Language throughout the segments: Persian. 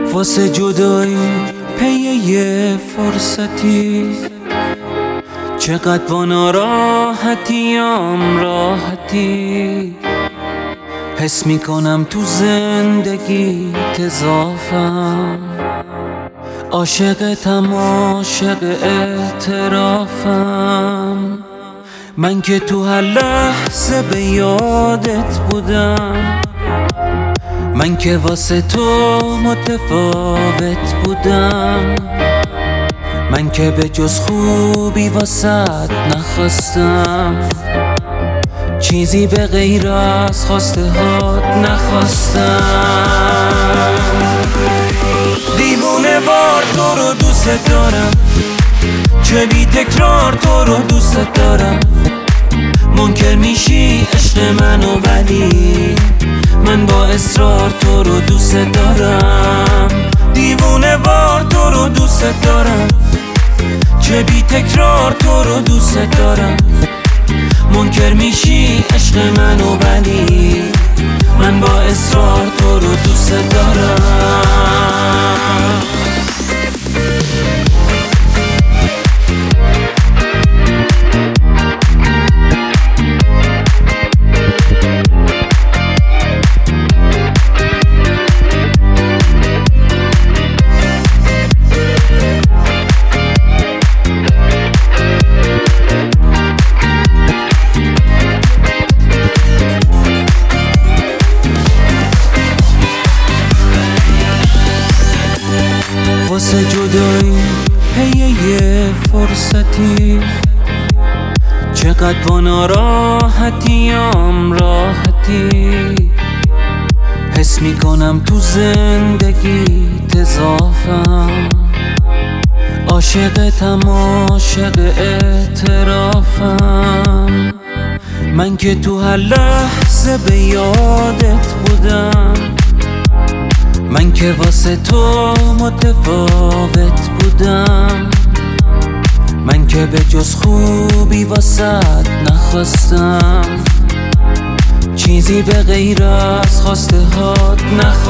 واسه جدایی پی یه فرصتی، چقدر با ناراحتیام راحتی. حس میکنم تو زندگی اضافم، عاشقتم عاشق اعترافم. من که تو هر لحظه به یادت بودم، من که واسه تو متفاوت بودم. من که به جز خوبی واسط نخواستم، چیزی به غیر از خواسته هات نخواستم. دیوونه وار تو رو دوست دارم، چه بی تکرار تو رو دوست دارم. منکر میشی عشق منو ولی من با اصرار تو رو دوست دارم. دیوونه وار تو رو دوست دارم، چه بی تکرار تو رو دوست دارم. منکر میشی عشق منو ولی من با اصرار تو رو دوست دارم. واسه جدایی پی یه فرصتی، چقدر با ناراحتیام راحتی. حس میکنم تو زندگی اضافم، عاشقتم عاشق اعترافم. من که تو هر لحظه به یادت بودم، من که واسه تو متفاوت بودم. من که به جز خوبی واسط نخواستم، چیزی به غیر از خواسته هات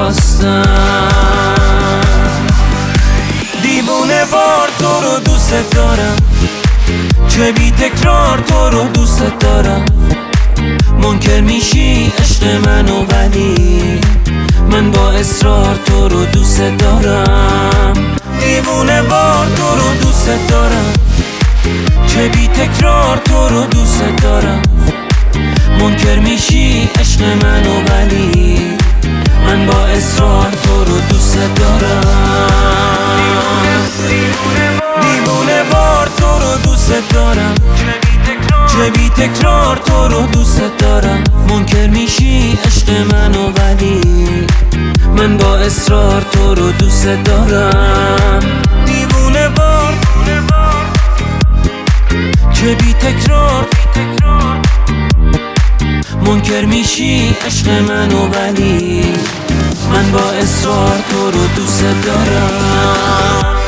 نخواستم. دیوونه وار تو رو دوست دارم، چه بی تکرار تو رو دوست دارم. منکر میشی عشق منو ولی من با اصرار تو رو دوست دارم. دیوونه وار تو رو دوست دارم، چه بی تکرار تو رو دوست دارم. منکر میشی عشق منو ولی من با اصرار تو رو دوست دارم. دیوونه وار تو رو دوست دارم، چه بی تکرار تو رو دوست دارم. منکر میشی عشق منو ولی من با اصرار تو رو دوست دارم. دیوونه وار چه بی تکرار، منکر میشی عشق منو ولی من با اصرار تو رو دوست دارم.